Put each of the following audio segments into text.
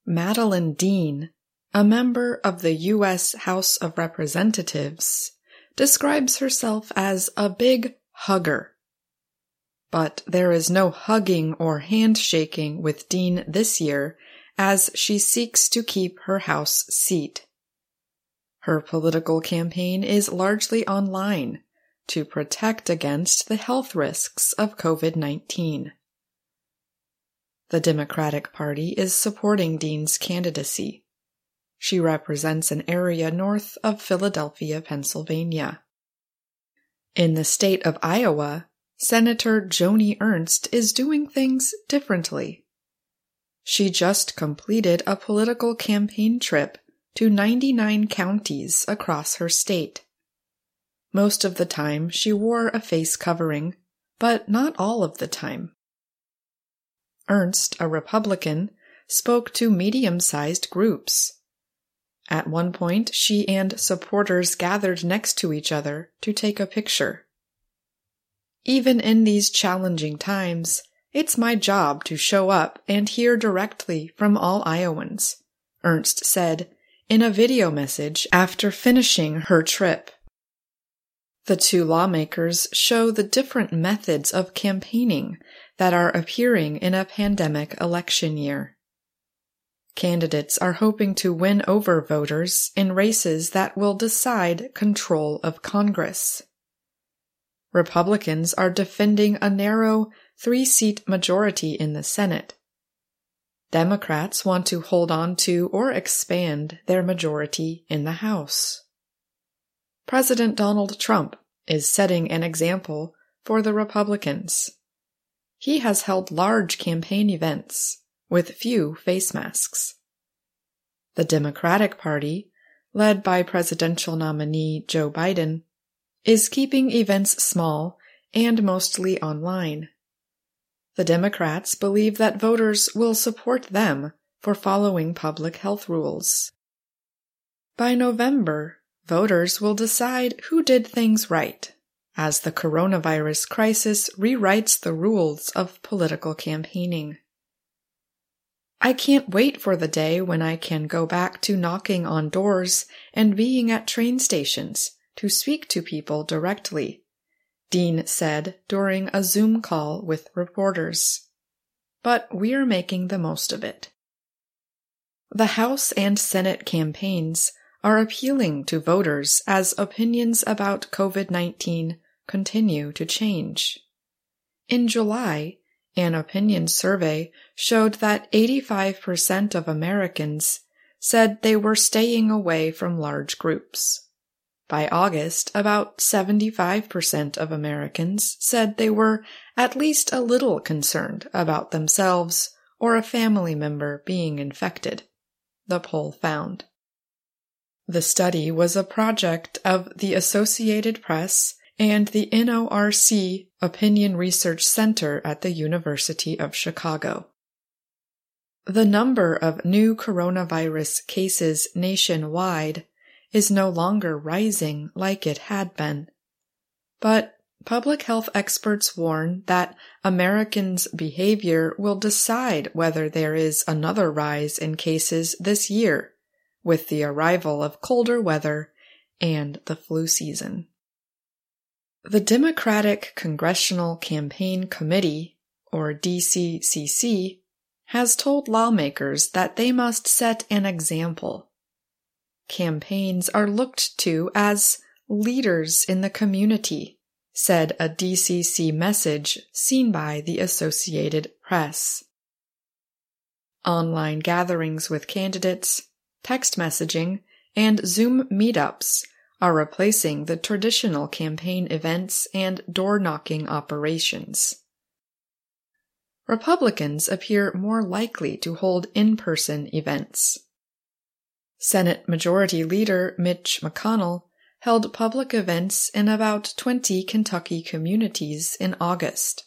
Madeleine Dean, a member of the U.S. House of Representatives, describes herself as a big hugger. But there is no hugging or handshaking with Dean this year as she seeks to keep her House seat. Her political campaign is largely online to protect against the health risks of COVID-19. The Democratic Party is supporting Dean's candidacy. She represents an area north of Philadelphia, Pennsylvania. In the state of Iowa, Senator Joni Ernst is doing things differently. She just completed a political campaign trip to 99 counties across her state. Most of the time she wore a face covering, but not all of the time. Ernst, a Republican, spoke to medium-sized groups. At one point, she and supporters gathered next to each other to take a picture. Even in these challenging times, it's my job to show up and hear directly from all Iowans, Ernst said in a video message after finishing her trip. The two lawmakers show the different methods of campaigning that are appearing in a pandemic election year. Candidates are hoping to win over voters in races that will decide control of Congress. Republicans are defending a narrow 3-seat majority in the Senate. Democrats want to hold on to or expand their majority in the House. President Donald Trump is setting an example for the Republicans. He has held large campaign events with few face masks. The Democratic Party, led by presidential nominee Joe Biden, is keeping events small and mostly online. The Democrats believe that voters will support them for following public health rules. By November, voters will decide who did things right, as the coronavirus crisis rewrites the rules of political campaigning. I can't wait for the day when I can go back to knocking on doors and being at train stations to speak to people directly, Dean said during a Zoom call with reporters. But we're making the most of it. The House and Senate campaigns are appealing to voters as opinions about COVID-19 continue to change. In July, an opinion survey showed that 85% of Americans said they were staying away from large groups. By August, about 75% of Americans said they were at least a little concerned about themselves or a family member being infected, the poll found. The study was a project of the Associated Press and the NORC Opinion Research Center at the University of Chicago. The number of new coronavirus cases nationwide is no longer rising like it had been. But public health experts warn that Americans' behavior will decide whether there is another rise in cases this year, with the arrival of colder weather and the flu season. The Democratic Congressional Campaign Committee, or DCCC, has told lawmakers that they must set an example. Campaigns are looked to as leaders in the community, said a DCC message seen by the Associated Press. Online gatherings with candidates, text messaging, and Zoom meetups are replacing the traditional campaign events and door-knocking operations. Republicans appear more likely to hold in-person events. Senate Majority Leader Mitch McConnell held public events in about 20 Kentucky communities in August.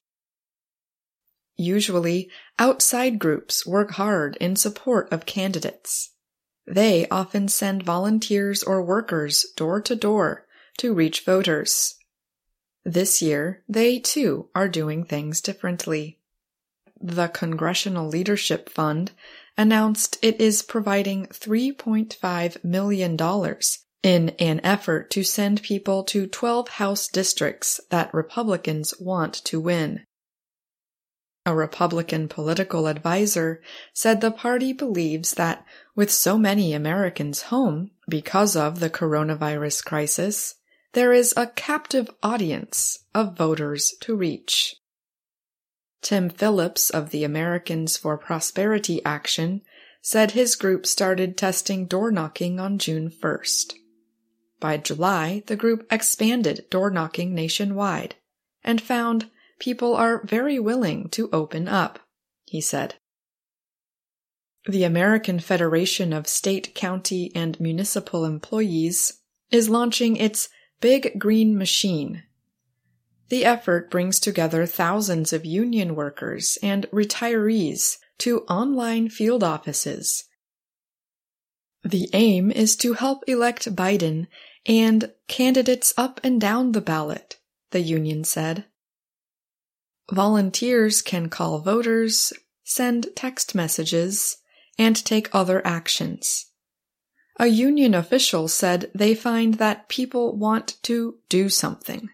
Usually, outside groups work hard in support of candidates. They often send volunteers or workers door to door to reach voters. This year, they too are doing things differently. The Congressional Leadership Fund announced it is providing $3.5 million in an effort to send people to 12 House districts that Republicans want to win. A Republican political advisor said the party believes that with so many Americans home because of the coronavirus crisis, there is a captive audience of voters to reach. Tim Phillips of the Americans for Prosperity Action said his group started testing door-knocking on June 1st. By July, the group expanded door-knocking nationwide and found people are very willing to open up, he said. The American Federation of State, County, and Municipal Employees is launching its Big Green Machine. The effort brings together thousands of union workers and retirees to online field offices. The aim is to help elect Biden and candidates up and down the ballot, the union said. Volunteers can call voters, send text messages, and take other actions. A union official said they find that people want to do something.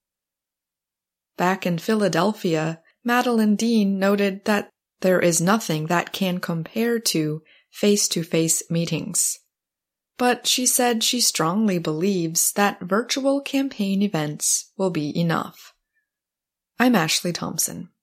Back in Philadelphia, Madeline Dean noted that there is nothing that can compare to face-to-face meetings. But she said she strongly believes that virtual campaign events will be enough. I'm Ashley Thompson.